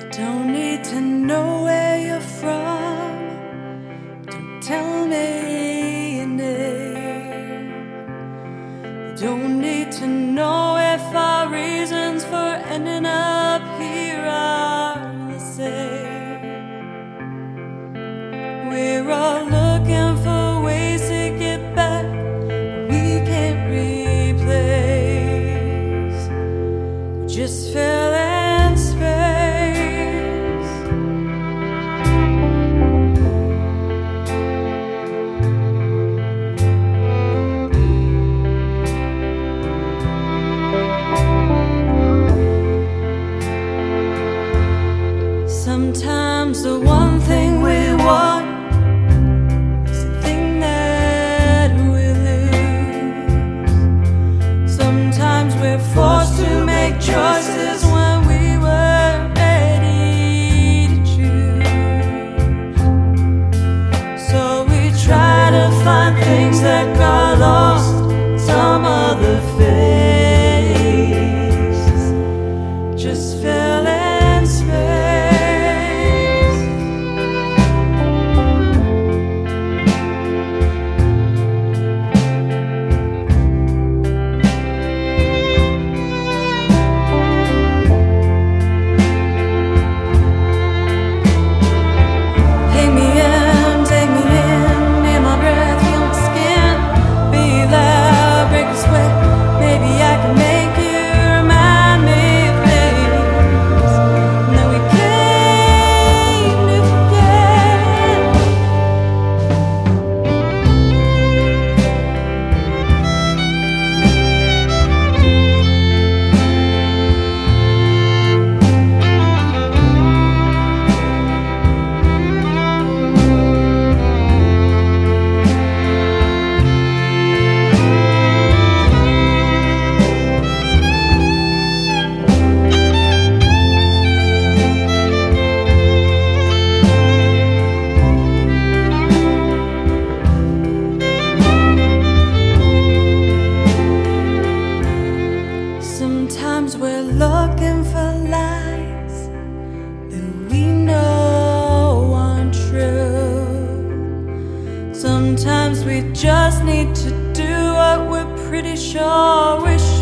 Don't need to know where you're from. Don't tell me your name. Don't need to know if our reasons for ending up here are the same. We're all looking for ways to get back we can't replace. We just fell in space. Sometimes the one thing we want is the thing that we lose. Sometimes we're forced to make choices when we were ready to choose. So we try to find things that got lost in some other face. Just fell in space. Sometimes we're looking for lies that we know aren't true. Sometimes we just need to do what we're pretty sure we should.